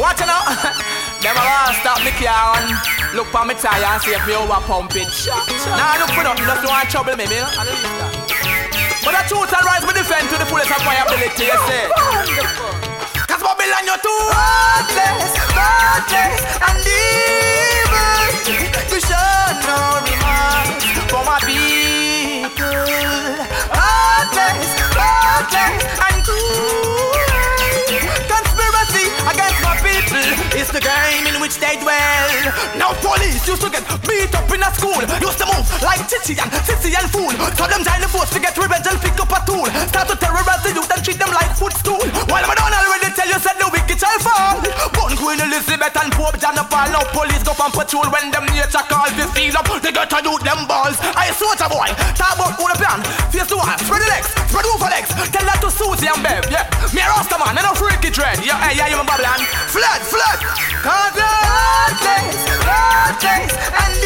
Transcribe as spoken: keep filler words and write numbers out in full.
Watch it now. Them a want stop me car and look for me tire and see if me over pump it. Nah, look for nothing, just don't want trouble me, me. I don't use that. But the truth and right me defend to the fullest of my ability, you say. Cause Babylon you're too heartless, heartless and evil. You show no remorse for my people. Heartless, heartless and cruel. Conspiracy against my people is the game in which they dwell. Now police used to get beat up in a school, used to move like Chichi and Sissy and Fool. So them join the force to get revenge and pick up a tool. Start to terrorize the youth and treat them like footstool. While I'm done already tell you said the wicked shall fall. Born Queen Elizabeth and Pope John of Paul. Now police go on patrol when them nature call. They feel up, they get to youth them balls. I soldier boy, talk about who the plan. Face the wall, spread the legs, spread over legs. Tell that to Susie and Bev, yeah. Me a Rasta man, and a freaky dread. Yeah, hey, yeah, you my Babylon. Flood, flood. Cause the hard days, hard days, and